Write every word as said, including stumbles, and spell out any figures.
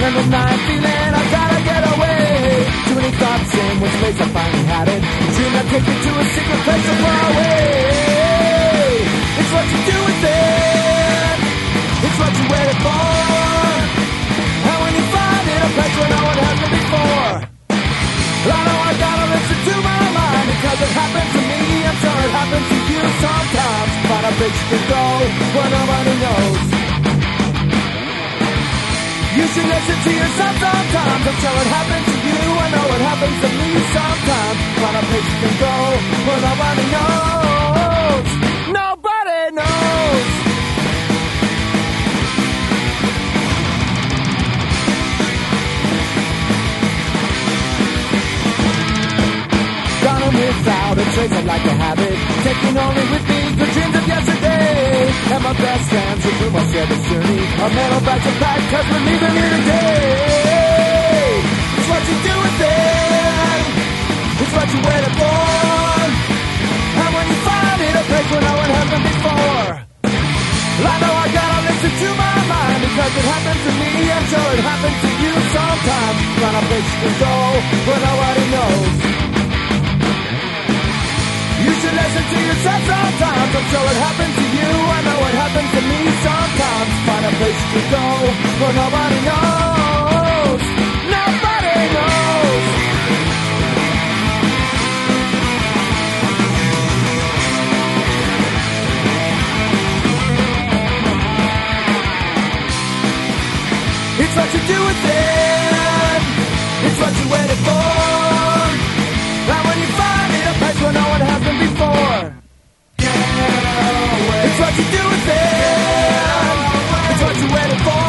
And the night feeling I gotta get away. Too many thoughts in which place I finally had it. Dream that take me to a secret place so far away. It's what you do with it. It's what you waited for. And when you find it, a place where no one has been before. I know I gotta listen to my mind, because it happened to me, I'm sure it happens to you sometimes. Find a place you can go where nobody knows. You should listen to yourself sometimes, I'm sure it happens to you, I know it happens to me sometimes. Find a place you can go where nobody knows. Nobody knows. Without a trace, I'd like to have it. Taking only with me good dreams of yesterday. And my best friends with whom I'll share this journey. A metal back to back, cause we're leaving here today. It's what you do with it. It's what you waited for. And when you find it, a place where no one has been before. I know I gotta listen to my mind, because it happened to me, I'm sure it happened to you sometimes. Find a place you can go where nobody knows. You should listen to yourself sometimes, I'm sure it happened to you, I know it happened to me sometimes. Find a place to go where nobody knows. Nobody knows. It's what you do with it. It's what you waited for. And when you find it, a place where no one has been before. It's what you do with it. It's what you waited for.